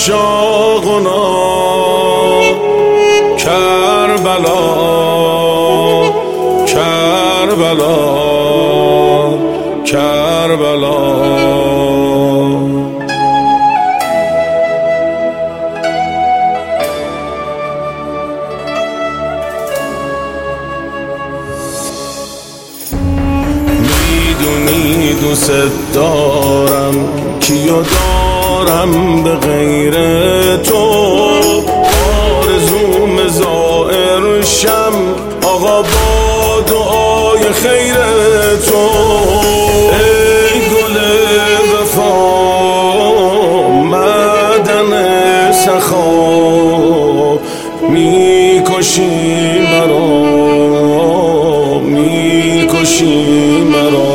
عشاقنا کربلا کربلا کربلا. دوست دارم کیو دارم به غیر تو، آرزوم زائر شم آقا با دعای خیر تو. ای گل وفا معدن سخا میکشی مرا میکشی مرا.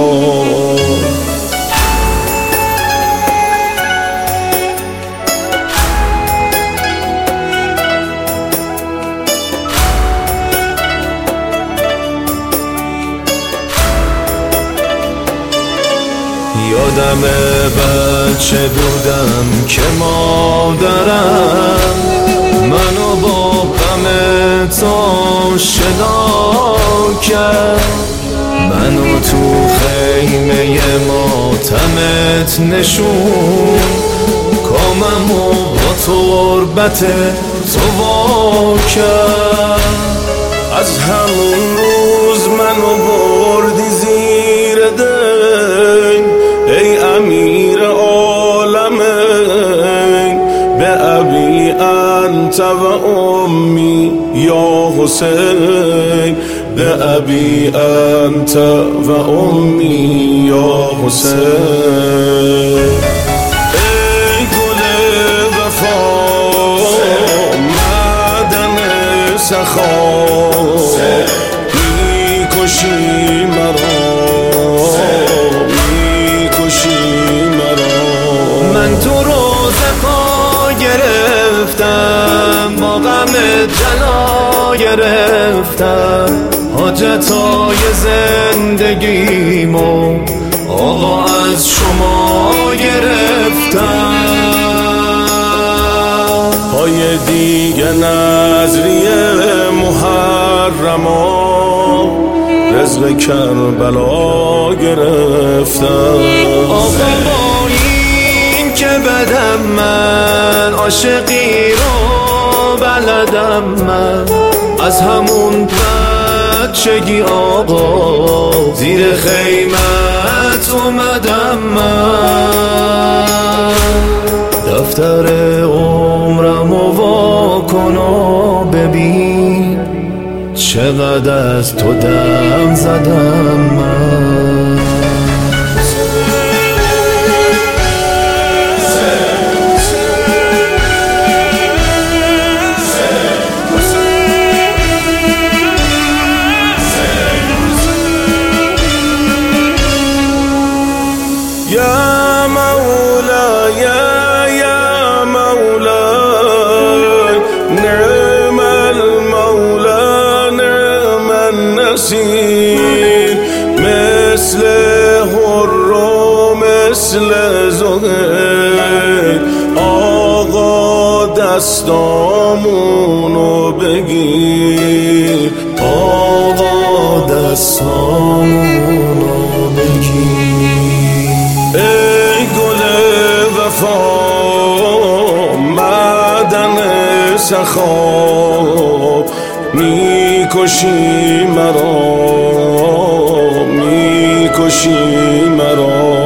یادم بچه بودم که مادرم منو با غم تو آشنا کرد، منو تو خیمه ماتمت نشون، کاممو با تربت تو وا کرد. از همون روز منو بردی زیر دین ای امیر عالمین، به ابی انت و امی یا حسین، به ابی انت و امی یا حسین. ای گل وفا معدن سخا میکشی مرا میکشی مرا. من تو روزه پا گرفتم با غم جلا گرفتم، حاجتای زندگیمو آقا از شما گرفتم. پای دیگه نظریه محرما رزق کربلا گرفتم. آقا با این که بدم من عاشقی رو بلدم من، از همون بچگی آقا زیر خیمت اومدم من. دفتر عمرمو وا کن و ببین چقدر از تو دم زدم من. یا مولا یا مولا نعم المولا نعم النصير، مثل حر و مثل زهیر آقا دستامونو بگیر، آقا دستامونو بگیر. ای گل وفا معدن سخا میکشی مرا میکشی مرا.